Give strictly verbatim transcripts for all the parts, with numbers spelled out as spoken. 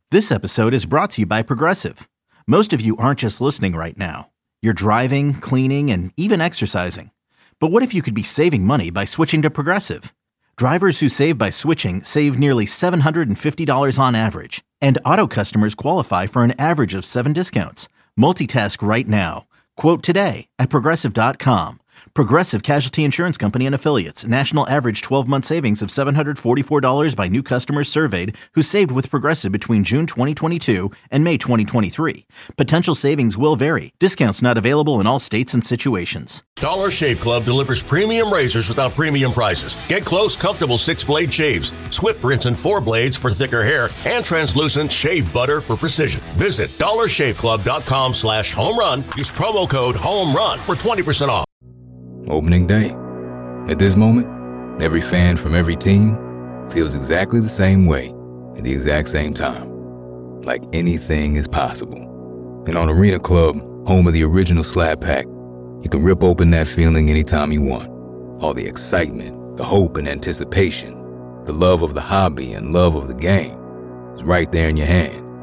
This episode is brought to you by Progressive. Most of you aren't just listening right now. You're driving, cleaning, and even exercising. But what if you could be saving money by switching to Progressive? Drivers who save by switching save nearly seven hundred fifty dollars on average. And auto customers qualify for an average of seven discounts. Multitask right now. Quote today at Progressive dot com. Progressive Casualty Insurance Company and Affiliates. National average twelve-month savings of seven hundred forty-four dollars by new customers surveyed who saved with Progressive between June twenty twenty-two and May twenty twenty-three. Potential savings will vary. Discounts not available in all states and situations. Dollar Shave Club delivers premium razors without premium prices. Get close, comfortable six-blade shaves, swift rinse and four blades for thicker hair, and translucent shave butter for precision. Visit dollar shave club dot com slash home run. Use promo code HOMERUN for twenty percent off. Opening day. At this moment, every fan from every team feels exactly the same way at the exact same time. Like anything is possible. And on Arena Club, home of the original Slab Pack, you can rip open that feeling anytime you want. All the excitement, the hope and anticipation, the love of the hobby and love of the game is right there in your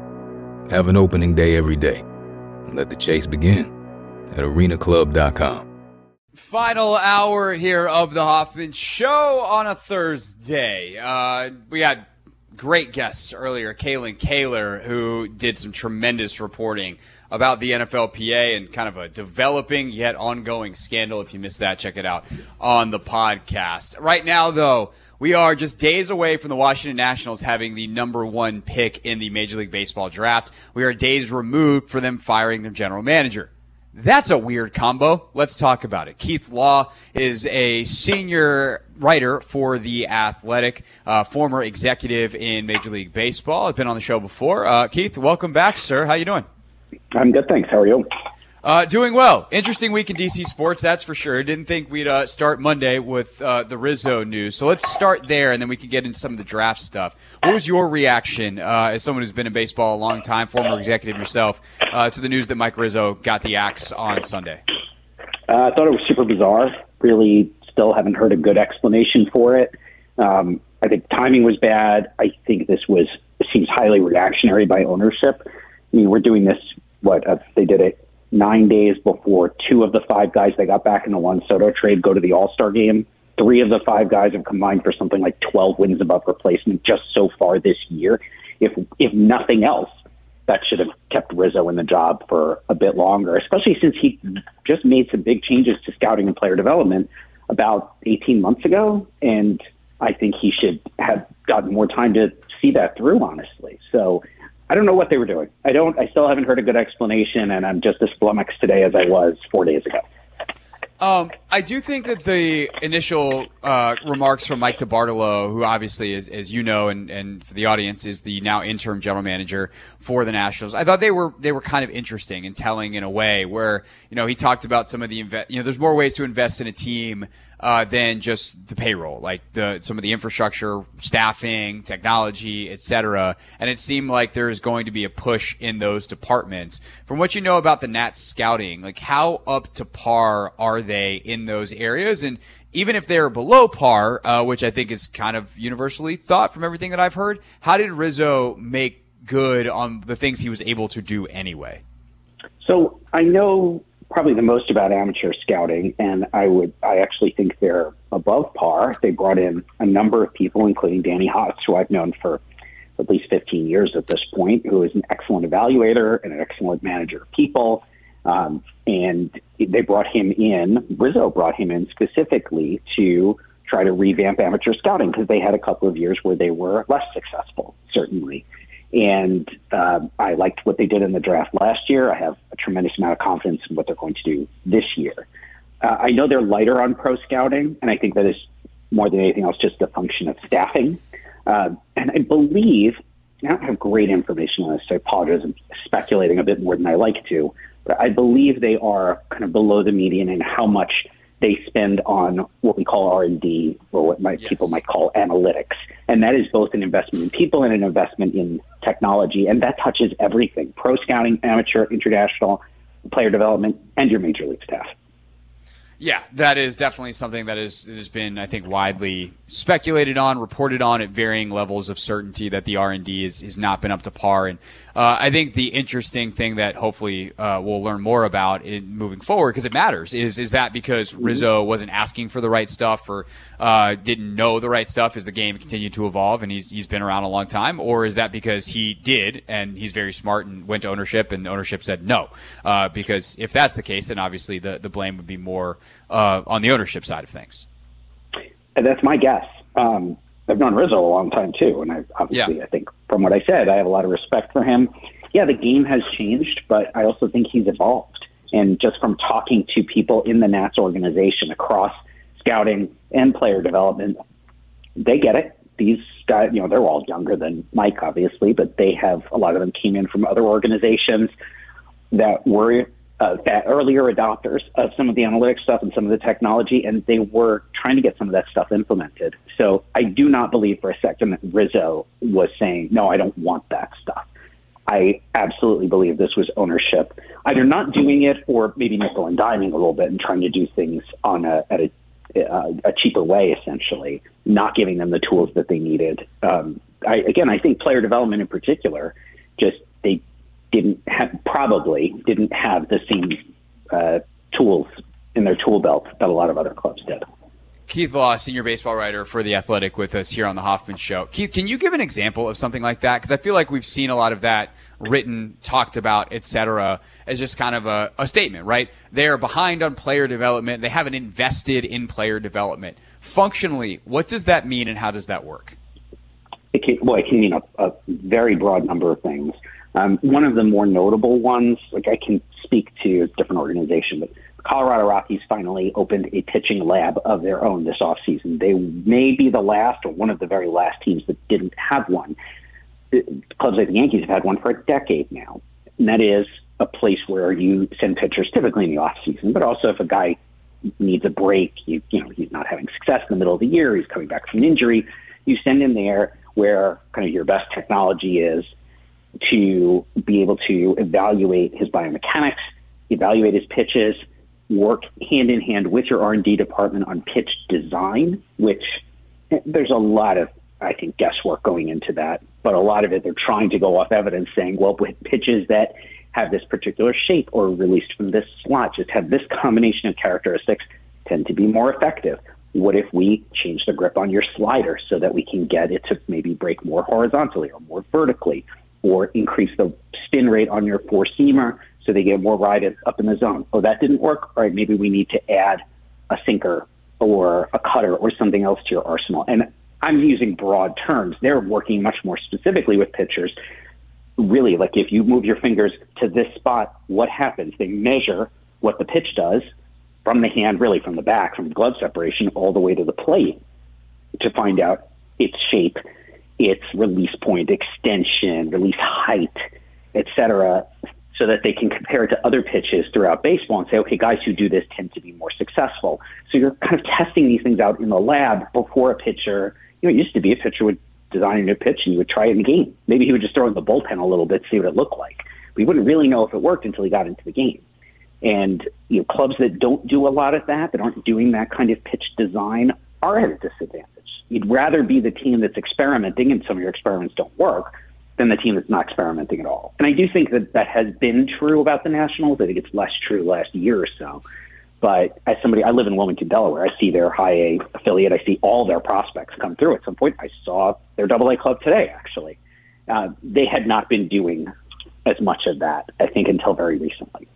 hand. Have an opening day every day. And let the chase begin at arena club dot com. Final hour here of the Hoffman Show on a Thursday. Uh, we had great guests earlier, Kaylin Kaler, who did some tremendous reporting about the N F L P A and kind of a developing yet ongoing scandal. If you missed that, check it out on the podcast. Right now, though, we are just days away from the Washington Nationals having the number one pick in the Major League Baseball draft. We are days removed from them firing their general manager. That's a weird combo. Let's talk about it. Keith Law is a senior writer for The Athletic, uh, former executive in Major League Baseball. I've been on the show before. Uh, Keith, welcome back, sir. How you doing? I'm good, thanks. How are you? Uh, doing well. Interesting week in D C sports, that's for sure. Didn't think we'd uh, start Monday with uh, the Rizzo news. So let's start there, and then we can get into some of the draft stuff. What was your reaction, uh, as someone who's been in baseball a long time, former executive yourself, uh, to the news that Mike Rizzo got the axe on Sunday? Uh, I thought it was super bizarre. Really still haven't heard a good explanation for it. Um, I think timing was bad. I think this was seems highly reactionary by ownership. I mean, we're doing this, what, uh, they did it nine days before two of the five guys they got back in the Juan Soto trade go to the All-Star game. Three of the five guys have combined for something like twelve wins above replacement just so far this year. If if nothing else, that should have kept Rizzo in the job for a bit longer, especially since he just made some big changes to scouting and player development about eighteen months ago. And I think he should have gotten more time to see that through, honestly. So I don't know what they were doing. I don't. I still haven't heard a good explanation, and I'm just as flummoxed today as I was four days ago. Um, I do think that the initial uh, remarks from Mike DeBartolo, who obviously is, as you know, and, and for the audience, is the now interim general manager for the Nationals. I thought they were they were kind of interesting and telling in a way where, you know, he talked about some of the inve- you know, there's more ways to invest in a team uh, than just the payroll, like the some of the infrastructure, staffing, technology, et cetera. And it seemed like there's going to be a push in those departments. From what you know about the Nats scouting, like how up to par are they in those areas? And even if they're below par, uh, which I think is kind of universally thought from everything that I've heard, how did Rizzo make good on the things he was able to do anyway? So I know probably the most about amateur scouting, and I would I actually think they're above par. They brought in a number of people, including Danny Hotz, who I've known for at least fifteen years at this point, who is an excellent evaluator and an excellent manager of people. Um, and they brought him in, Rizzo brought him in specifically to try to revamp amateur scouting because they had a couple of years where they were less successful, certainly. And uh, I liked what they did in the draft last year. I have a tremendous amount of confidence in what they're going to do this year. Uh, I know they're lighter on pro scouting, and I think that is more than anything else just a function of staffing. Uh, and I believe, I don't have great information on this, so I apologize, I'm speculating a bit more than I like to, but I believe they are kind of below the median in how much they spend on what we call R and D, or what might, yes. people might call analytics. And that is both an investment in people and an investment in technology. And that touches everything: pro scouting, amateur, international, player development, and your major league staff. Yeah, that is definitely something that is, has been, I think, widely speculated on, reported on at varying levels of certainty that the R and D is, has not been up to par. And uh, I think the interesting thing that hopefully uh, we'll learn more about in moving forward, because it matters, is is that because Rizzo wasn't asking for the right stuff or uh, didn't know the right stuff as the game continued to evolve and he's he's been around a long time, or is that because he did and he's very smart and went to ownership and ownership said no? Uh, because if that's the case, then obviously the, the blame would be more Uh, on the ownership side of things. And that's my guess. Um, I've known Rizzo a long time too, and I obviously, yeah. I think from what I said, I have a lot of respect for him. Yeah, the game has changed, but I also think he's evolved. And just from talking to people in the Nats organization across scouting and player development, they get it. These guys, you know, they're all younger than Mike, obviously, but they have, a lot of them came in from other organizations that were Uh, that earlier adopters of some of the analytics stuff and some of the technology, and they were trying to get some of that stuff implemented. So I do not believe for a second that Rizzo was saying, no, I don't want that stuff. I absolutely believe this was ownership either not doing it or maybe nickel and diming a little bit and trying to do things on a, at a, uh, a cheaper way, essentially, not giving them the tools that they needed. Um, I, again, I think player development in particular, just they didn't have, probably didn't have the same uh, tools in their tool belt that a lot of other clubs did. Keith Law, senior baseball writer for The Athletic, with us here on the Hoffman Show. Keith, can you give an example of something like that? Because I feel like we've seen a lot of that written, talked about, et cetera, as just kind of a, a statement, right? They're behind on player development. They haven't invested in player development. Functionally, what does that mean and how does that work? It can, well, it can mean a, a very broad number of things. Um, one of the more notable ones, like I can speak to a different organization, but Colorado Rockies finally opened a pitching lab of their own this offseason. They may be the last or one of the very last teams that didn't have one. Clubs like the Yankees have had one for a decade now. And that is a place where you send pitchers typically in the offseason, but also if a guy needs a break, you, you know, he's not having success in the middle of the year, he's coming back from an injury, you send him there where kind of your best technology is to be able to evaluate his biomechanics, evaluate his pitches, work hand in hand with your R and D department on pitch design, which there's a lot of, I think, guesswork going into that. But a lot of it, they're trying to go off evidence saying, well, with pitches that have this particular shape or released from this slot, just have this combination of characteristics, tend to be more effective. What if we change the grip on your slider so that we can get it to maybe break more horizontally or more vertically? Or increase the spin rate on your four-seamer so they get more ride up in the zone. Oh, that didn't work? All right, maybe we need to add a sinker or a cutter or something else to your arsenal. And I'm using broad terms. They're working much more specifically with pitchers. Really, like if you move your fingers to this spot, what happens? They measure what the pitch does from the hand, really from the back, from the glove separation, all the way to the plate to find out its shape, its release point, extension, release height, et cetera, so that they can compare it to other pitches throughout baseball and say, okay, guys who do this tend to be more successful. So you're kind of testing these things out in the lab before a pitcher. You know, it used to be a pitcher would design a new pitch and you would try it in the game. Maybe he would just throw in the bullpen a little bit, see what it looked like. But you wouldn't really know if it worked until he got into the game. And you know, clubs that don't do a lot of that, that aren't doing that kind of pitch design, are at a disadvantage. You'd rather be the team that's experimenting, and some of your experiments don't work, than the team that's not experimenting at all. And I do think that that has been true about the Nationals. I think it's less true the last year or so. But as somebody, I live in Wilmington, Delaware. I see their high A affiliate. I see all their prospects come through. At some point, I saw their double A club today, actually. Uh, they had not been doing as much of that, I think, until very recently.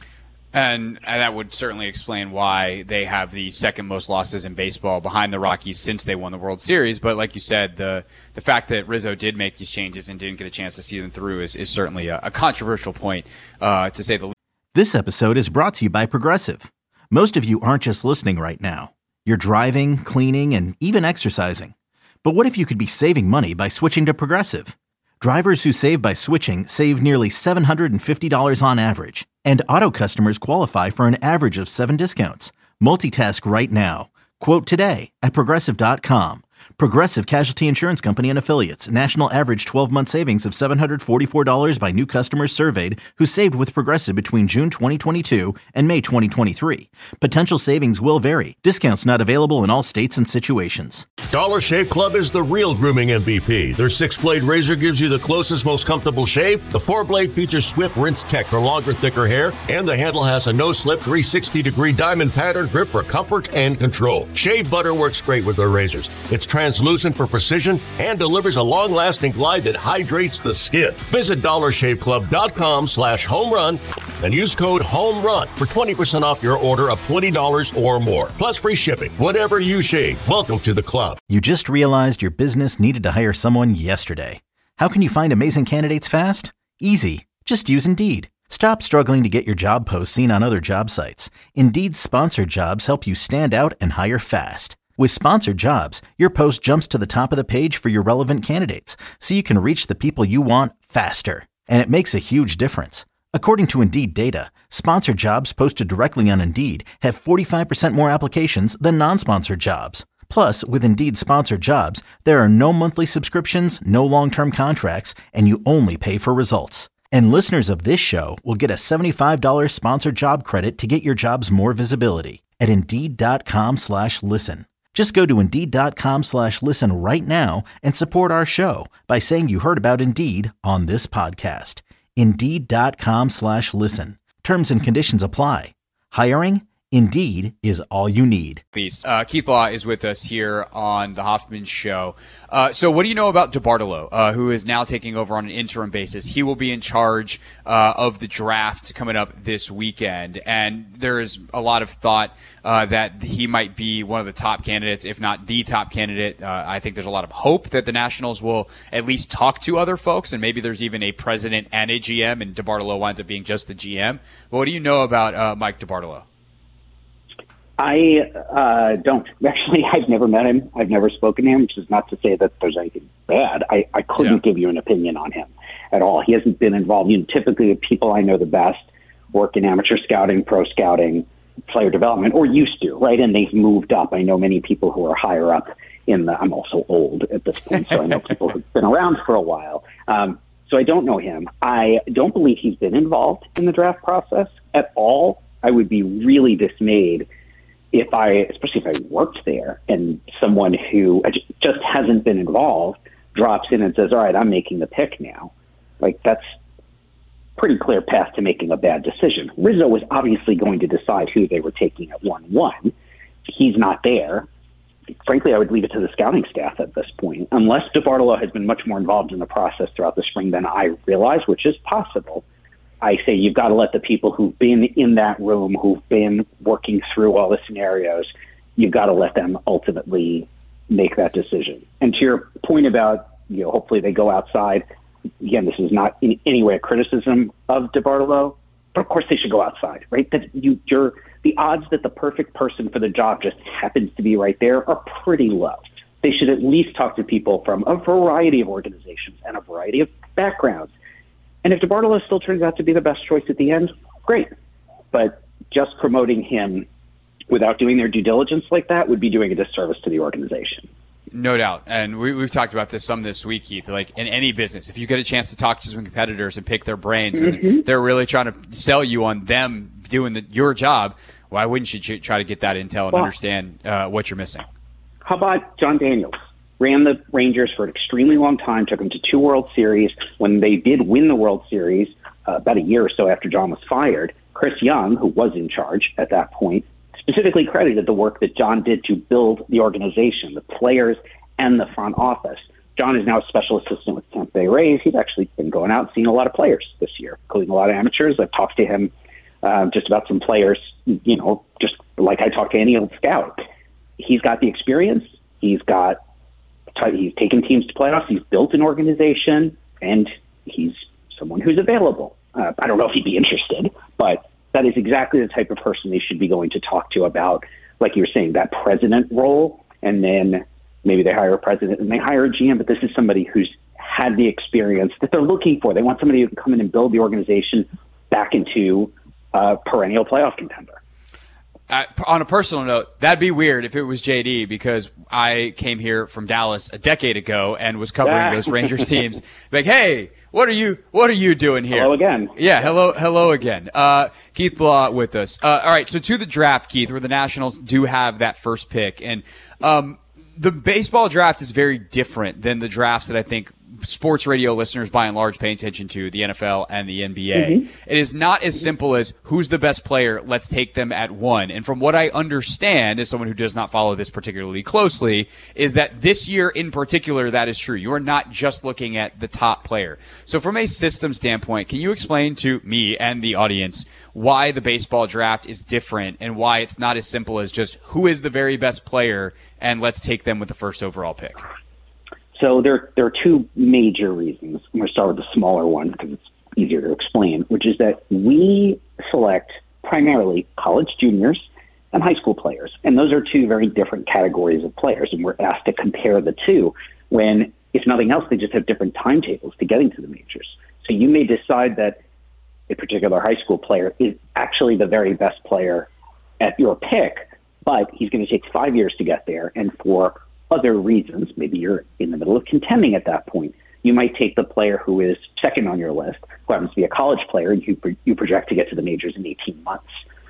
And, and that would certainly explain why they have the second most losses in baseball behind the Rockies since they won the World Series. But like you said, the the fact that Rizzo did make these changes and didn't get a chance to see them through is, is certainly a, a controversial point, uh, to say the least. This episode is brought to you by Progressive. Most of you aren't just listening right now. You're driving, cleaning, and even exercising. But what if you could be saving money by switching to Progressive? Drivers who save by switching save nearly seven hundred fifty dollars on average. And auto customers qualify for an average of seven discounts. Multitask right now. Quote today at Progressive dot com. Progressive Casualty Insurance Company and Affiliates. National average twelve-month savings of seven hundred forty-four dollars by new customers surveyed who saved with Progressive between June twenty twenty-two and May twenty twenty-three. Potential savings will vary. Discounts not available in all states and situations. Dollar Shave Club is the real grooming M V P. Their six-blade razor gives you the closest, most comfortable shave. The four-blade features Swift Rinse Tech for longer, thicker hair, and the handle has a no-slip three hundred sixty degree diamond pattern grip for comfort and control. Shave butter works great with their razors. It's translucent for precision and delivers a long-lasting glide that hydrates the skin. Visit dollar shave club dot com slash home run and use code HOMERUN for twenty percent off your order of twenty dollars or more. Plus free shipping. Whatever you shave, welcome to the club. You just realized your business needed to hire someone yesterday. How can you find amazing candidates fast? Easy. Just use Indeed. Stop struggling to get your job posts seen on other job sites. Indeed's sponsored jobs help you stand out and hire fast. With sponsored jobs, your post jumps to the top of the page for your relevant candidates, so you can reach the people you want faster. And it makes a huge difference. According to Indeed data, sponsored jobs posted directly on Indeed have forty-five percent more applications than non-sponsored jobs. Plus, with Indeed sponsored jobs, there are no monthly subscriptions, no long-term contracts, and you only pay for results. And listeners of this show will get a seventy-five dollars sponsored job credit to get your jobs more visibility at Indeed.com slash listen. Just go to Indeed.com slash listen right now and support our show by saying you heard about Indeed on this podcast. Indeed.com slash listen. Terms and conditions apply. Hiring? Indeed is all you need. Uh, Keith Law is with us here on the Hoffman Show. Uh, so what do you know about DeBartolo, uh, who is now taking over on an interim basis? He will be in charge uh, of the draft coming up this weekend. And there is a lot of thought uh, that he might be one of the top candidates, if not the top candidate. Uh, I think there's a lot of hope that the Nationals will at least talk to other folks, and maybe there's even a president and a G M, and DeBartolo winds up being just the G M. But what do you know about uh, Mike DeBartolo? I uh, don't. Actually, I've never met him. I've never spoken to him, which is not to say that there's anything bad. I, I couldn't yeah. give you an opinion on him at all. He hasn't been involved. You know, typically, the people I know the best work in amateur scouting, pro scouting, player development, or used to, right? And they've moved up. I know many people who are higher up in the – I'm also old at this point, so I know people who've been around for a while. Um, so I don't know him. I don't believe he's been involved in the draft process at all. I would be really dismayed if I, especially if I worked there, and someone who just hasn't been involved drops in and says, all right, I'm making the pick now. Like, that's pretty clear path to making a bad decision. Rizzo was obviously going to decide who they were taking at one one. He's not there. Frankly, I would leave it to the scouting staff at this point, unless DeBartolo has been much more involved in the process throughout the spring than I realize, which is possible. I say you've got to let the people who've been in that room, who've been working through all the scenarios, you've got to let them ultimately make that decision. And to your point about, you know, hopefully they go outside, again, this is not in any way a criticism of DeBartolo, but of course they should go outside, right? That you, you're, the odds that the perfect person for the job just happens to be right there are pretty low. They should at least talk to people from a variety of organizations and a variety of backgrounds. And if DeBartolo still turns out to be the best choice at the end, great. But just promoting him without doing their due diligence like that would be doing a disservice to the organization. No doubt. And we, we've talked about this some this week, Keith. Like in any business, if you get a chance to talk to some competitors and pick their brains, mm-hmm. and they're really trying to sell you on them doing the, your job, why wouldn't you try to get that intel and well, understand uh, what you're missing? How about John Daniels? Ran the Rangers for an extremely long time, took them to two World Series. When they did win the World Series, uh, about a year or so after John was fired, Chris Young, who was in charge at that point, specifically credited the work that John did to build the organization, the players, and the front office. John is now a special assistant with Tampa Bay Rays. He's actually been going out and seeing a lot of players this year, including a lot of amateurs. I've talked to him uh, just about some players, you know, just like I talk to any old scout. He's got the experience. He's got He's taken teams to playoffs. He's built an organization, and he's someone who's available. Uh, I don't know if he'd be interested, but that is exactly the type of person they should be going to talk to about, like you were saying, that president role. And then maybe they hire a president and they hire a G M, but this is somebody who's had the experience that they're looking for. They want somebody who can come in and build the organization back into a perennial playoff contender. Uh, on a personal note, that'd be weird if it was J D, because I came here from Dallas a decade ago and was covering Yeah. those Rangers teams. Like, hey, what are you, what are you doing here? Hello again. Yeah, hello, hello again. Uh, Keith Law with us. Uh, all right, so to the draft, Keith, where the Nationals do have that first pick, and um, the baseball draft is very different than the drafts that I think sports radio listeners by and large pay attention to, the N F L and the N B A. Mm-hmm. It is not as simple as who's the best player, let's take them at one. And from what I understand, as someone who does not follow this particularly closely, is that this year in particular, that is true. You are not just looking at the top player. So from a system standpoint, can you explain to me and the audience why the baseball draft is different and why it's not as simple as just who is the very best player and let's take them with the first overall pick? So there, there are two major reasons. I'm going to start with the smaller one because it's easier to explain, which is that we select primarily college juniors and high school players. And those are two very different categories of players. And we're asked to compare the two when, if nothing else, they just have different timetables to getting to the majors. So you may decide that a particular high school player is actually the very best player at your pick, but he's going to take five years to get there. And for other reasons, maybe you're in the middle of contending at that point, you might take the player who is second on your list, who happens to be a college player, and you, you project to get to the majors in eighteen months.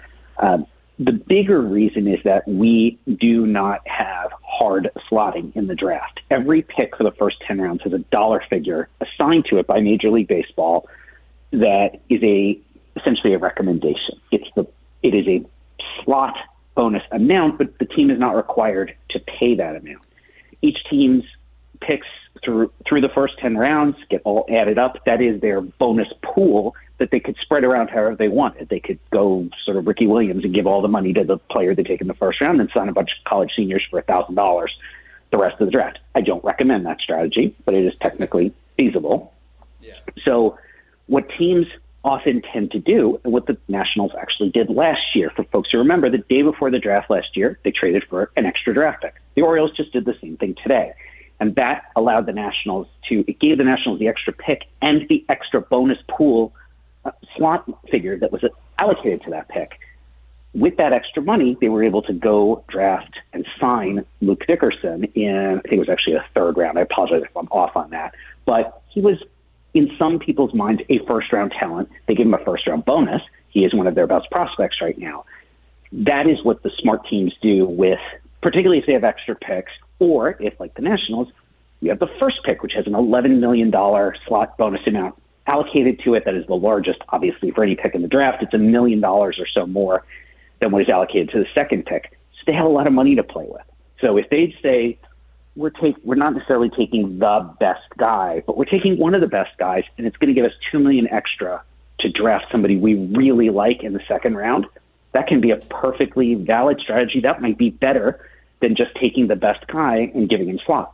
Um, the bigger reason is that we do not have hard slotting in the draft. Every pick for the first ten rounds has a dollar figure assigned to it by Major League Baseball that is a essentially a recommendation. It's the it is a slot bonus amount, but the team is not required to pay that amount. Each team's picks through through the first ten rounds get all added up. That is their bonus pool that they could spread around however they wanted. They could go sort of Ricky Williams and give all the money to the player they take in the first round and sign a bunch of college seniors for one thousand dollars the rest of the draft. I don't recommend that strategy, but it is technically feasible. Yeah. So what teams often tend to do, and what the Nationals actually did last year, for folks who remember, the day before the draft last year, they traded for an extra draft pick. The Orioles just did the same thing today. And that allowed the Nationals to, it gave the Nationals the extra pick and the extra bonus pool uh, slot figure that was allocated to that pick. With that extra money, they were able to go draft and sign Luke Dickerson in, I think it was actually a third round. I apologize if I'm off on that. But he was, in some people's minds, a first-round talent. They give him a first-round bonus. He is one of their best prospects right now. That is what the smart teams do with, particularly if they have extra picks, or if, like the Nationals, you have the first pick, which has an eleven million dollars slot bonus amount allocated to it. That is the largest, obviously, for any pick in the draft. It's a million dollars or so more than what is allocated to the second pick. So they have a lot of money to play with. So if they say, we're take, we're not necessarily taking the best guy, but we're taking one of the best guys, and it's going to give us two million dollars extra to draft somebody we really like in the second round, that can be a perfectly valid strategy. That might be better than just taking the best guy and giving him slot.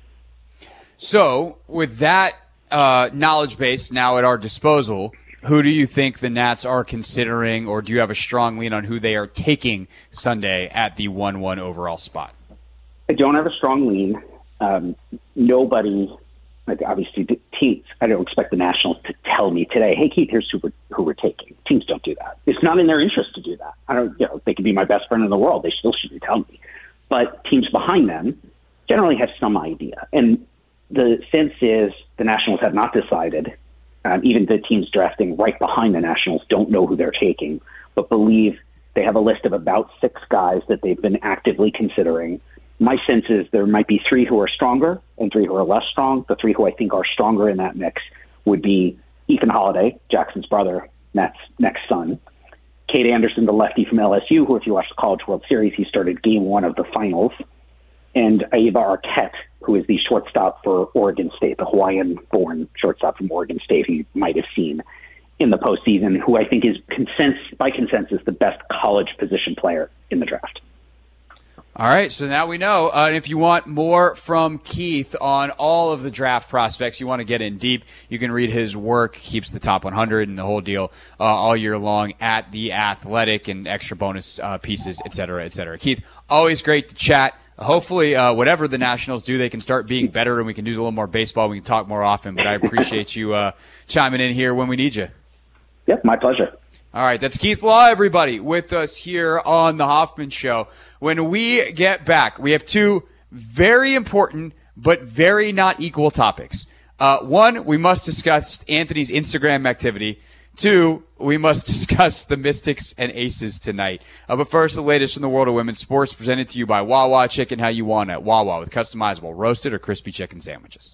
So with that uh, knowledge base now at our disposal, who do you think the Nats are considering, or do you have a strong lean on who they are taking Sunday at the one one overall spot? I don't have a strong lean. Um, nobody, like obviously teams, I don't expect the Nationals to tell me today, hey, Keith, here's who we're, who we're taking. Teams don't do that. It's not in their interest to do that. I don't, you know, they could be my best friend in the world. They still shouldn't tell me. But teams behind them generally have some idea. And the sense is the Nationals have not decided. Um, even the teams drafting right behind the Nationals don't know who they're taking, but believe they have a list of about six guys that they've been actively considering. My sense is there might be three who are stronger and three who are less strong. The three who I think are stronger in that mix would be Ethan Holiday, Jackson's brother, Matt's next son. Cade Anderson, the lefty from L S U, who if you watch the College World Series, he started game one of the finals. And Aiva Arquette, who is the shortstop for Oregon State, the Hawaiian-born shortstop from Oregon State, who you might have seen in the postseason, who I think is consensus, by consensus the best college position player in the draft. All right, so now we know. Uh, and if you want more from Keith on all of the draft prospects, you want to get in deep, you can read his work, keeps the top one hundred and the whole deal uh, all year long at The Athletic, and extra bonus uh, pieces, et cetera, et cetera. Keith, always great to chat. Hopefully, uh, whatever the Nationals do, they can start being better and we can do a little more baseball. We can talk more often, but I appreciate you uh, chiming in here when we need you. Yep, my pleasure. All right, that's Keith Law, everybody, with us here on The Hoffman Show. When we get back, we have two very important but very not equal topics. Uh, one, we must discuss Anthony's Instagram activity. Two, we must discuss the Mystics and Aces tonight. Uh, but first, the latest from the world of women's sports, presented to you by Wawa Chicken, how you want it. Wawa, with customizable roasted or crispy chicken sandwiches.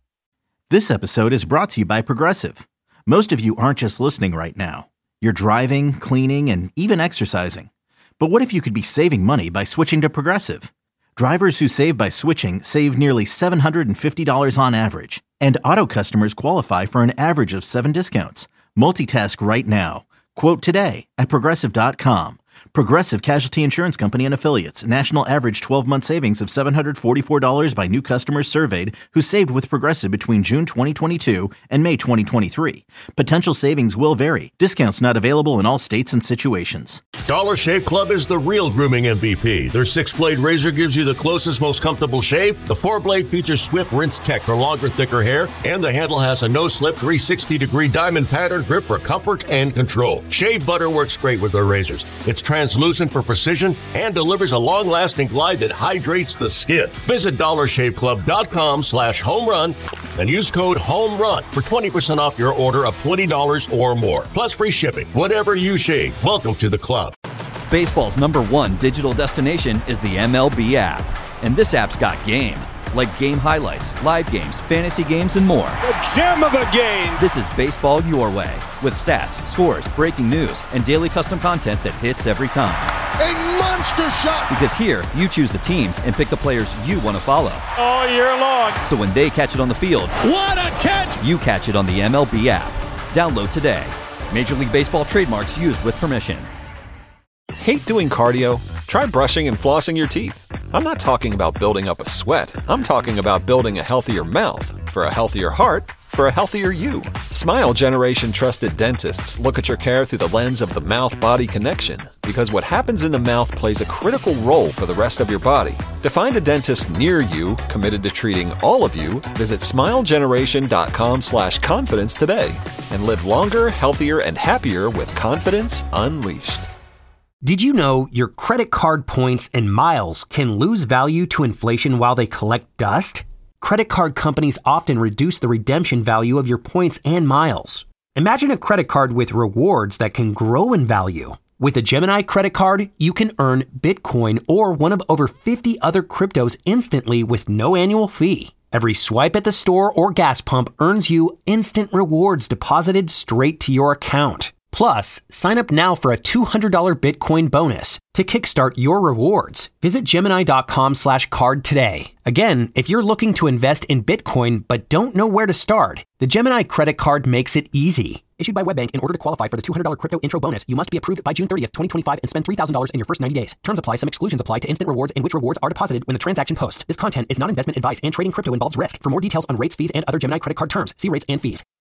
This episode is brought to you by Progressive. Most of you aren't just listening right now. You're driving, cleaning, and even exercising. But what if you could be saving money by switching to Progressive? Drivers who save by switching save nearly seven hundred fifty dollars on average. And auto customers qualify for an average of seven discounts. Multitask right now. Quote today at Progressive dot com. Progressive Casualty Insurance Company and Affiliates. National average twelve-month savings of seven hundred forty-four dollars by new customers surveyed who saved with Progressive between June twenty twenty-two and May twenty twenty-three. Potential savings will vary. Discounts not available in all states and situations. Dollar Shave Club is the real grooming M V P. Their six-blade razor gives you the closest, most comfortable shave. The four-blade features Swift Rinse Tech for longer, thicker hair. And the handle has a no-slip three hundred sixty degree diamond pattern grip for comfort and control. Shave butter works great with their razors. It's translucent for precision and delivers a long-lasting glide that hydrates the skin. Visit dollar shave club dot com slash home run and use code HOMERUN for twenty percent off your order of twenty dollars or more. Plus free shipping. Whatever you shave, welcome to the club. Baseball's number one digital destination is the M L B app. And this app's got game. Like game highlights, live games, fantasy games, and more. The gem of a game! This is baseball your way. With stats, scores, breaking news, and daily custom content that hits every time. A monster shot! Because here, you choose the teams and pick the players you want to follow. All year long. So when they catch it on the field, what a catch! You catch it on the M L B app. Download today. Major League Baseball trademarks used with permission. Hate doing cardio? Try brushing and flossing your teeth. I'm not talking about building up a sweat. I'm talking about building a healthier mouth. For a healthier heart, for a healthier you. Smile Generation trusted dentists look at your care through the lens of the mouth-body connection. Because what happens in the mouth plays a critical role for the rest of your body. To find a dentist near you, committed to treating all of you, visit smilegeneration.com slash confidence today. And live longer, healthier, and happier with confidence unleashed. Did you know your credit card points and miles can lose value to inflation while they collect dust? Credit card companies often reduce the redemption value of your points and miles. Imagine a credit card with rewards that can grow in value. With a Gemini credit card, you can earn Bitcoin or one of over fifty other cryptos instantly with no annual fee. Every swipe at the store or gas pump earns you instant rewards deposited straight to your account. Plus, sign up now for a two hundred dollars Bitcoin bonus to kickstart your rewards. Visit Gemini.com slash card today. Again, if you're looking to invest in Bitcoin but don't know where to start, the Gemini credit card makes it easy. Issued by WebBank, in order to qualify for the two hundred dollars crypto intro bonus, you must be approved by June thirtieth, twenty twenty-five and spend three thousand dollars in your first ninety days. Terms apply. Some exclusions apply to instant rewards in which rewards are deposited when the transaction posts. This content is not investment advice and trading crypto involves risk. For more details on rates, fees, and other Gemini credit card terms, see rates and fees.